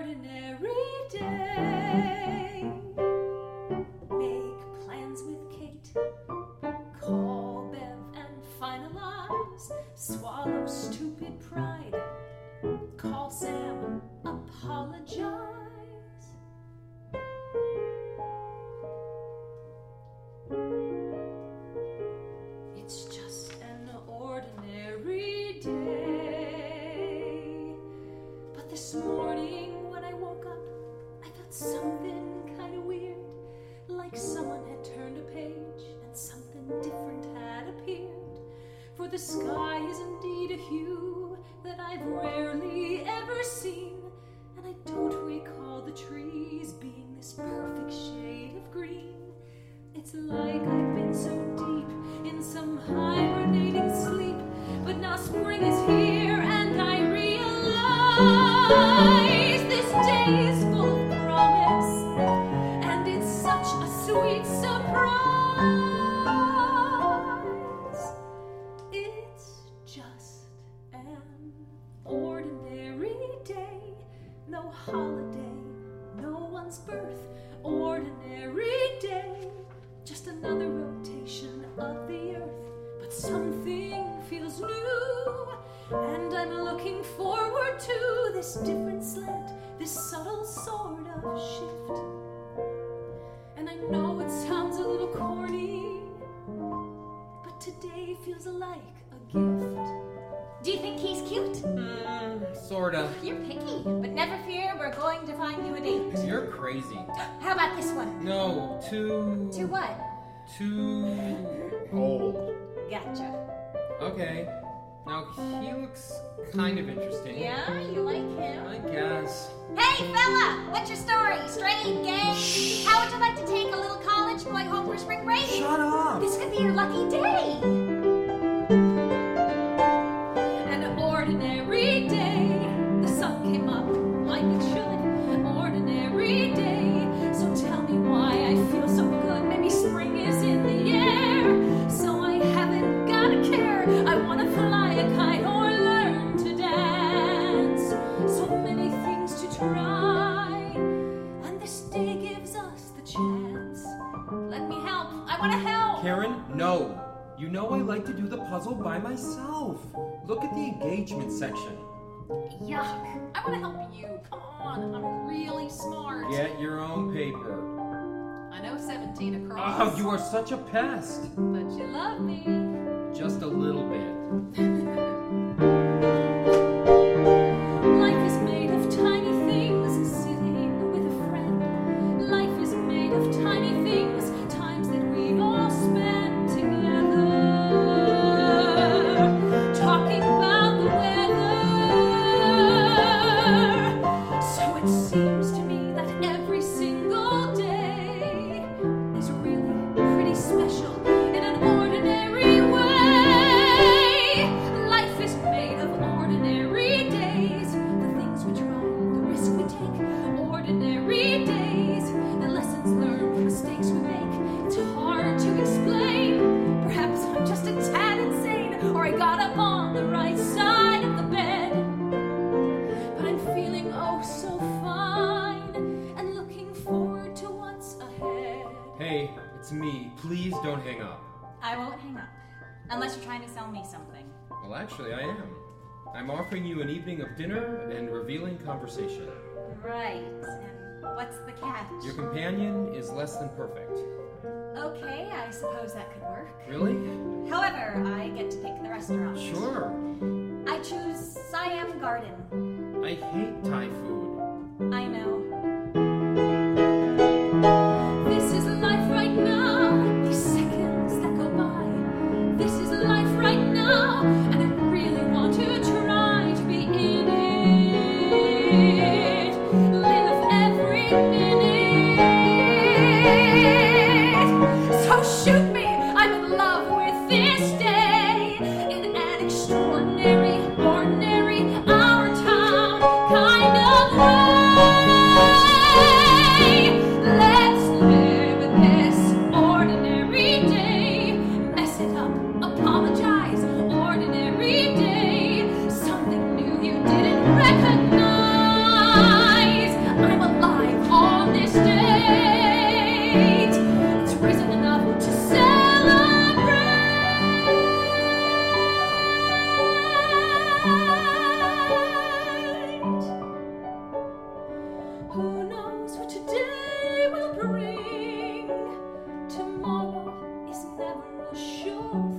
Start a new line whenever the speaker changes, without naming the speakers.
ordinary day. Make plans with Kate, call Bev and finalize. Swallow stupid pride, call Sam, apologize. It's just an ordinary day. But this morning when I woke up, I felt something kind of weird. Like someone had turned a page and something different had appeared. For the sky is indeed a hue that I've rarely ever seen. And I don't recall the trees being this perfect shade of green. It's like I've been so deep in some hibernating sleep. But now spring is here and I realize this day is full of promise. And it's such a sweet surprise. It's just an ordinary day. No holiday, no one's birth. Ordinary day. Just another rotation of the earth, but something feels new, and I'm looking forward to this different slant, this subtle sort of shift. And I know it sounds a little corny, but today feels like a gift.
Do you think he's cute?
Sorta.
You're picky, but never fear, we're going to find you a date.
You're crazy.
How about this one?
No, too...
To what?
Too... old.
Gotcha.
Okay. Now, he looks kind of interesting.
Yeah, you like him?
I guess.
Hey, fella! What's your story? Straight, gay? How would you like to take a little college boy home for spring break?
Shut up!
This could be your lucky day.
An ordinary day. The sun came up like it should. Ordinary day. So tell me why I feel so good. Maybe spring is in the air. So I haven't gotta care. I wanna fly a kite or learn to dance. So many things to try. And this day gives us the chance. Let me help. I wanna help.
Karen, no. You know I like to do the puzzle by myself. Look at the engagement section.
Yuck. I wanna help you. Come on. I'm really smart.
Get your own paper.
I know 17 across.
Oh, you are such a pest.
But you love me.
Just a little bit.
Life is made of tiny things, sitting with a friend. Life is made of tiny things, times that we all spend together. Talking about the weather. So it seems to me that every single day is really pretty special in an ordinary way. Life is made of ordinary days. The things we try, the risks we take. Ordinary days. The lessons learned, the mistakes we make. It's hard to explain. Perhaps I'm just a tad insane, or I got up on the right side of the bed. But I'm feeling oh so fine and looking forward to what's ahead.
Hey, it's me. Please don't hang up.
I won't hang up. Unless you're trying to sell me something.
Well, actually, I am. I'm offering you an evening of dinner and revealing conversation.
Right. And what's the catch?
Your companion is less than perfect.
Okay, I suppose that could work.
Really?
However, I get to pick the restaurant.
Sure.
I choose Siam Garden.
I hate Thai food.
I know.
This is life right now. These seconds that go by. This is life right now, and I really want to try to be in it. Live every minute. So shoot me. I'm in love with this day in an extraordinary, ordinary, our town kind of sure